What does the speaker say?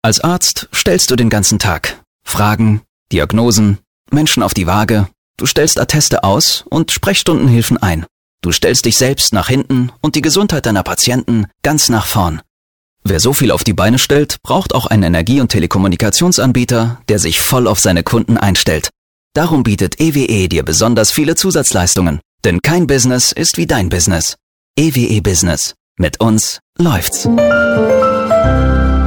Als Arzt stellst du den ganzen Tag Fragen, Diagnosen, Menschen auf die Waage, du stellst Atteste aus und Sprechstundenhilfen ein. Du stellst dich selbst nach hinten und die Gesundheit deiner Patienten ganz nach vorn. Wer so viel auf die Beine stellt, braucht auch einen Energie- und Telekommunikationsanbieter, der sich voll auf seine Kunden einstellt. Darum bietet EWE dir besonders viele Zusatzleistungen. Denn kein Business ist wie dein Business. EWE Business. Mit uns läuft's.